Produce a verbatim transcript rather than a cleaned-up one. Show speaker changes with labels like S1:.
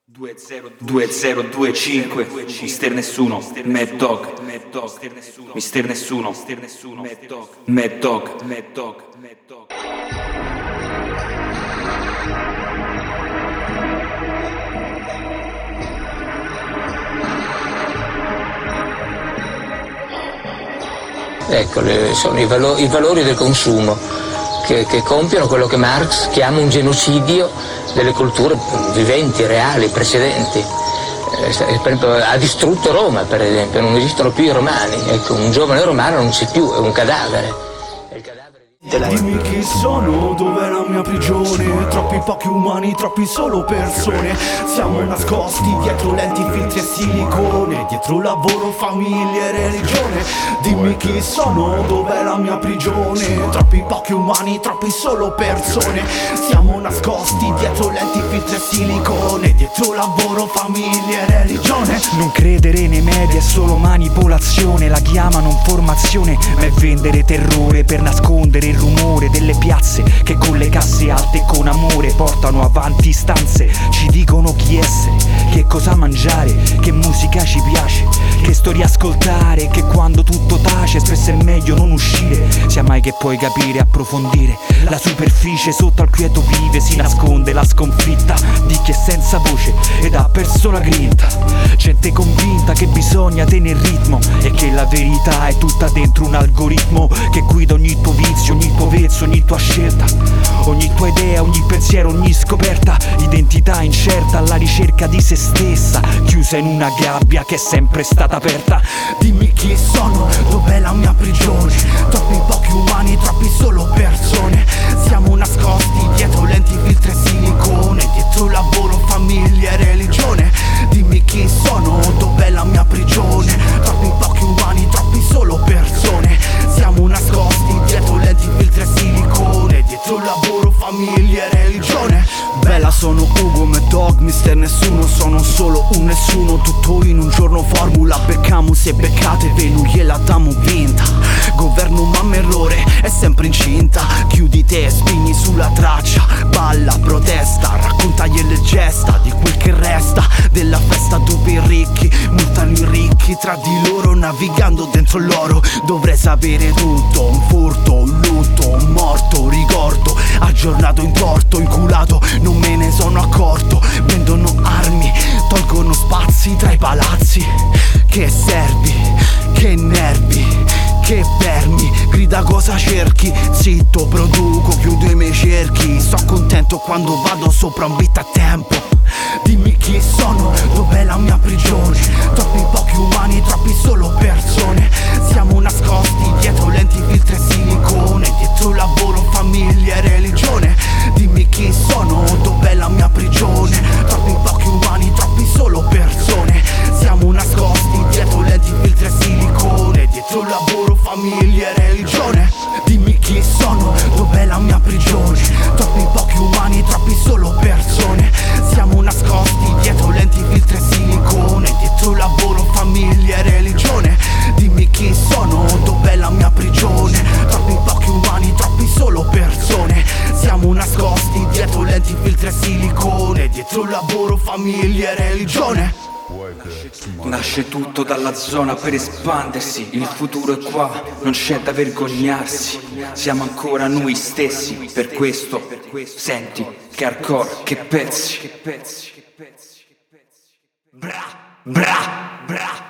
S1: duemiladiciannove Mister Nessuno, Mad Dog, Mister Nessuno, Mad Dog, Mad Dog.
S2: Ecco, le, sono i, valo, i valori del consumo che, che compiono quello che Marx chiama un genocidio delle culture viventi, reali, precedenti. Eh, per esempio, ha distrutto Roma, per esempio, non esistono più i romani. Ecco, un giovane romano non c'è più, è un cadavere. È il cadavere di...
S3: Dimmi chi sono, dov'è la mia prigione? Troppi pochi umani, troppi solo persone. Siamo nascosti dietro lenti, filtri e silicone, dietro lavoro, famiglia e religione. Dimmi chi sono, dov'è la mia prigione? Troppi pochi umani, troppi solo persone. Siamo nascosti dietro lenti, filtri e silicone, dietro lavoro, famiglia e religione.
S4: Non credere nei media è solo manipolazione, la chiamano informazione, ma è vendere terrore per nascondere il rumore delle piazze che con le casse alte e con amore portano avanti istanze. Ci dicono chi essere, che cosa mangiare, che musica ci piace, che storia ascoltare, che quando tutto tace spesso è meglio non uscire. Sia mai che puoi capire, approfondire la superficie, sotto al quieto vive, si nasconde la sconfitta di chi è senza voce ed ha perso la grinta. Gente convinta che bisogna tenere ritmo e che la verità è tutta dentro un algoritmo che guida ogni tuo vizio, ogni tuo vezzo, ogni tua scelta, ogni tua idea, ogni pensiero, ogni scoperta. Identità incerta alla ricerca di se stessa, chiusa in una gabbia che è sempre stata aperta.
S3: Dimmi chi sono, dov'è la mia prigione? Troppi pochi umani, troppi solo persone. Siamo nascosti dietro lenti, filtri e silicone, dietro lavoro, famiglia e religione. Dimmi chi sono, dov'è la mia prigione? Troppi pochi umani, troppi solo persone. Siamo nascosti dietro lenti, filtri e silicone, dietro lavoro, famiglia e religione. Bella, sono Ugo, Mad Dog, Mister Nessuno. Sono solo un nessuno, tutto in un giorno formula. Beccamus e beccatevi, lui gliela dammo vinta. Governo mamma errore, è sempre incinta. Chiudi te, spigni sulla traccia. Balla, protesta, raccontagli le gesta di quel che resta della festa dove i ricchi multano i ricchi tra di loro, navigando dentro l'oro. Dovrei sapere tutto, un furto, un lutto, un morto, un ricordo aggiornato in torto, inculato, non me ne sono accorto. Vendono armi, tolgono spazi tra i palazzi. Che servi, che nervi, che vermi, grida cosa cerchi. Zitto, produco, chiudo i miei cerchi. Sto contento quando vado sopra un beat a tempo. Dimmi chi sono, dov'è la mia prigione? Troppi pochi umani, troppi solo persone. Siamo nascosti dietro lenti, filtri e silicone, dietro lavoro, famiglia e religione. Dimmi chi sono, dov'è la mia prigione? Troppi pochi umani, troppi solo persone. Siamo nascosti dietro lenti, filtri e silicone, dietro lavoro, famiglia e religione. Dimmi chi sono, dov'è la mia prigione? Troppi pochi umani, troppi solo persone. Siamo nascosti dietro lenti, filtri e silicone, dietro lavoro, famiglia e religione. Dimmi chi sono, dov'è la mia prigione? Troppi pochi umani, troppi solo persone. Siamo nascosti dietro lenti, filtri e silicone, dietro lavoro, famiglia e religione.
S1: Nasce tutto dalla zona per espandersi, il futuro è qua, non c'è da vergognarsi. Siamo ancora noi stessi, per questo senti che hardcore, che pezzi. Bra, bra, bra.